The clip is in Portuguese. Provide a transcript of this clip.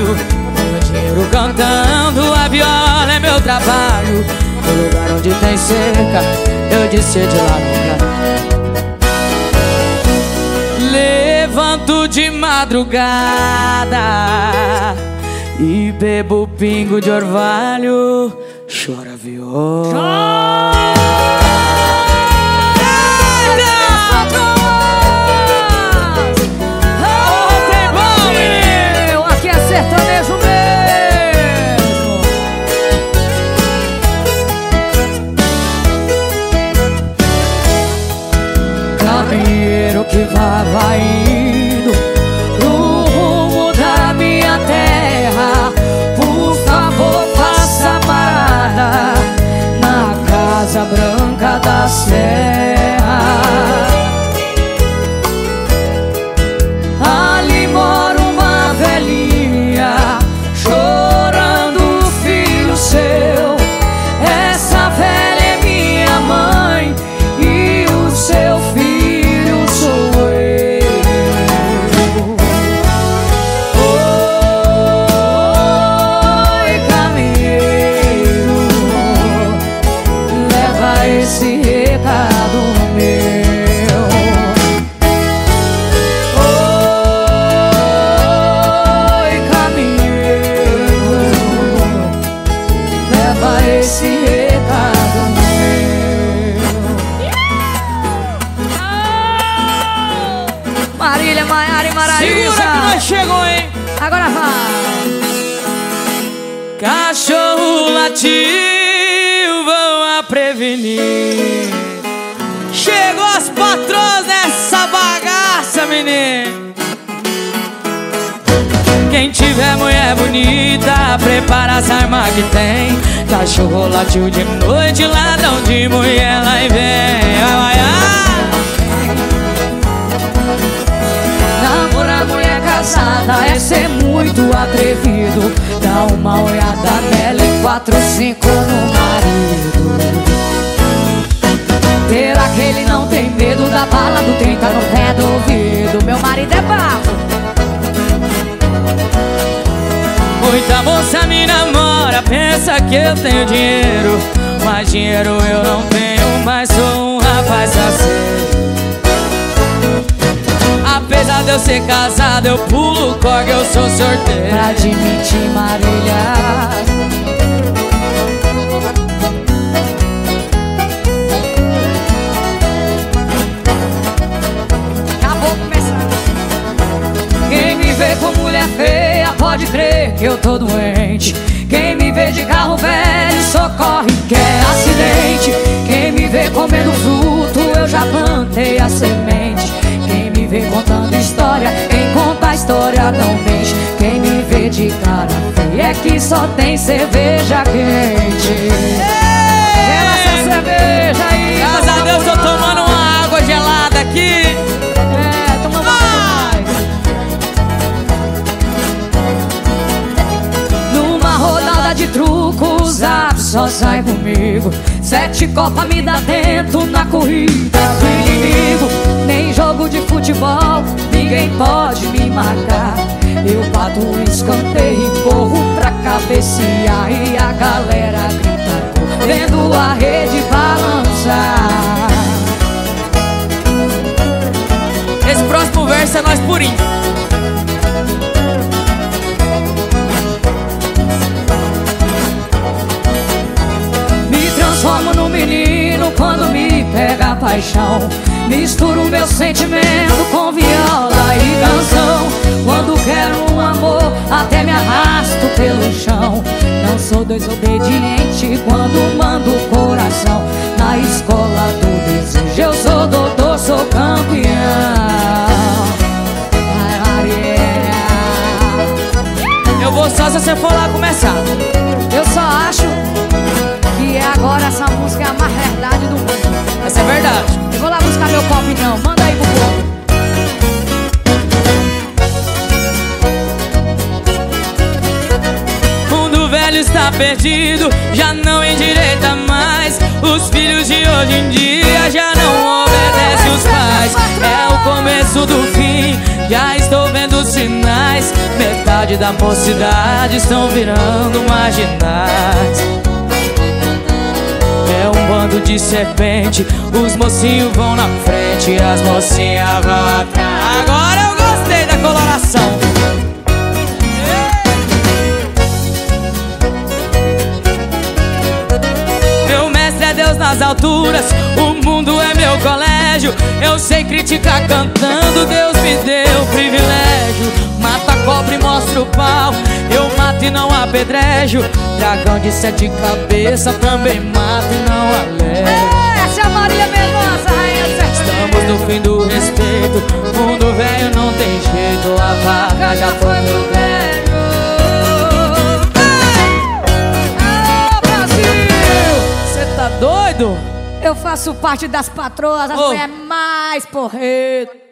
trabalho, ganho dinheiro cantando, a viola é meu trabalho. No lugar onde tem seca, eu disse de lá nunca. Levanto de madrugada e bebo pingo de orvalho, chora viola. Aqui é sertanejo mesmo. Caminheiro que vai indo pro rumo da minha terra, por favor faça parada na Casa Branca da Serra. Ali mora uma velhinha chorando o filho seu. Essa velha é minha mãe e o seu filho sou eu. Oi, caminheiro, leva esse recado meu. Esse recado meu. Marília, Maiara e Maraísa, segura que nós chegou, hein? agora vai. Cachorro latiu, vão a prevenir. Chegou as patroas nessa bagaça, menino. Quem tiver mulher bonita, prepara as armas que tem. Cachorro latiu de noite, ladrão de mulher, lá e vem. Vai, Namorar mulher casada é ser muito atrevido. Dá uma olhada nela e 4, 5 no marido. Ter aquele não tem medo da bala do 30 no pé do ouvido. Meu marido é bravo. muita moça me namora, pensa que eu tenho dinheiro, mas dinheiro eu não tenho, mas sou um rapaz aceito. Apesar de eu ser casado, eu pulo corda, eu sou sorteiro. Pra admitir Marília, acabou começando. Quem me vê com mulher feia pode crer que eu tô doente. Quem me vê de carro velho socorre que é acidente. Quem me vê comendo fruto, eu já plantei a semente. Quem me vê contando história, quem conta a história não mente. Quem me vê de cara feia é que só tem cerveja quente. Quero essa cerveja aí. Graças a Deus, tô tomando uma água gelada aqui. Toma mais. Numa rodada de truco, o Zap só sai comigo. 7 copas me dá dentro na corrida do inimigo. Nem jogo de futebol, ninguém pode me marcar. Eu bato o escanteio e corro pra cabecear. E a galera grita, vendo a rede balançar. Esse próximo verso é nós purinho. Me transformo no menino quando me pega a paixão. Misturo meu sentimento com viola e canção. Quando quero um amor, até me arrasto pelo chão. Não sou desobediente quando mando o coração. Na escola do desejo eu sou doutor, sou campeão. Ai, Maria, Eu vou só se você for lá começar. eu só acho que agora essa música é a mais verdade do mundo. Essa é verdade. Eu vou lá buscar meu copo não, manda aí pro povo. Mundo velho está perdido, já não endireita mais. Os filhos de hoje em dia já não obedecem os pais. É o começo do fim, já estou vendo sinais. Metade saudade da mocidade estão virando marginais. É um bando de serpente, os mocinhos vão na frente, as mocinhas vão atrás. Agora eu gostei da coloração. Meu mestre é Deus nas alturas, o mundo é meu colégio. Eu sei criticar cantando, Deus me deu privilégio. Mata cobra e mostra o pau, eu mato e não apedrejo. Dragão de 7 cabeças também mato e não alejo. Essa é a Maria Mendonça, rainha sertaneja. Estamos no fim do respeito, mundo velho não tem jeito, a vaca já foi pro velho. Alô, Brasil! Cê tá doido? Eu faço parte das patroas, as mulheres mais porretas.